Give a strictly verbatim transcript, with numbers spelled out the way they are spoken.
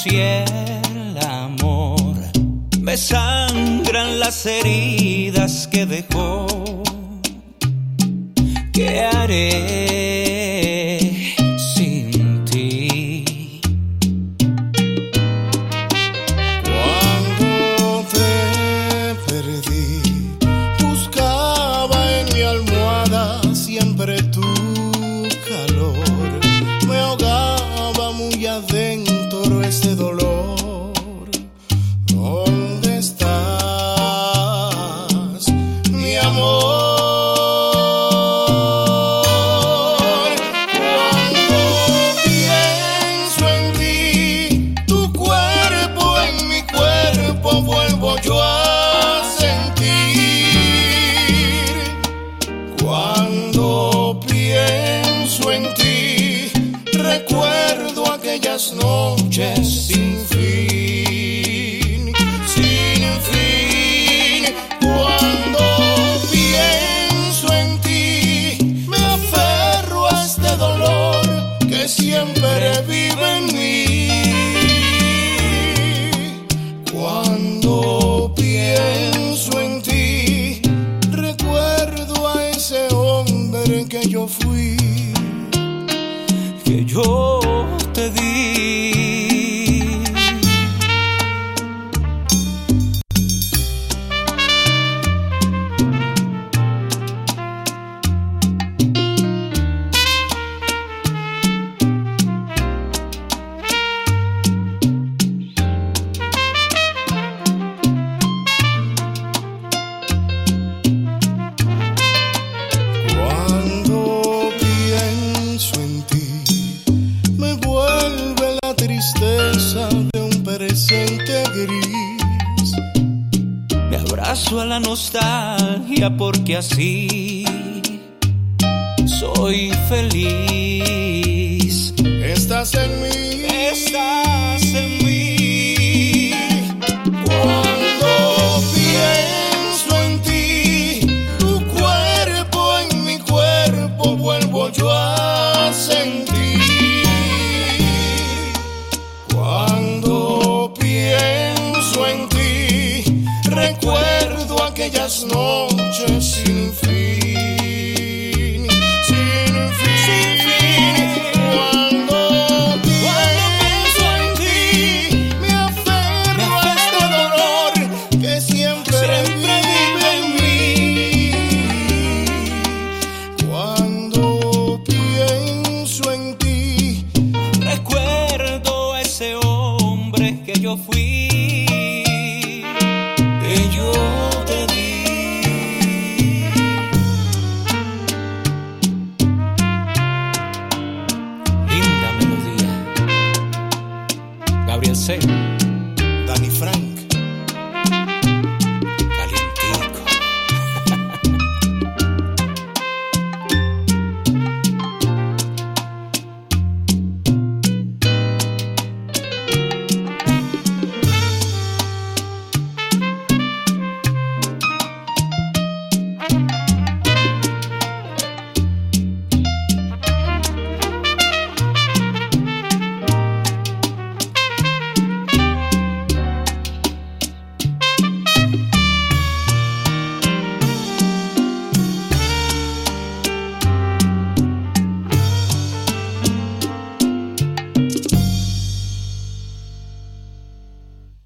si el amor me sangran las heridas que dejó. ¿Qué haré sin ti? Cuando te perdí, buscaba en mi almohada siempre tu calor. Me ahogaba muy adentro ese dolor. ¿Dónde estás, mi amor? Vuelvo yo a sentir cuando pienso en ti. Recuerdo aquellas noches sin fin, sin fin. Cuando pienso en ti, me aferro a este dolor que siempre vive en mí. Cuando pienso en ti, recuerdo a ese hombre que yo fui, que yo te di. De un presente gris, me abrazo a la nostalgia porque así soy feliz. Estás en mí, estás en mí. Cuando pienso en ti, tu cuerpo en mi cuerpo, vuelvo yo a sentir. Cuando pienso en ti, recuerdo aquellas noches sin fin, sin fin. Sin fin. Cuando, cuando pienso en ti, me aferro, me aferro a este dolor que siempre, siempre vive en mí. Cuando pienso en ti, recuerdo a ese hombre que yo fui, que yo te di. Linda melodía. Gabriel C.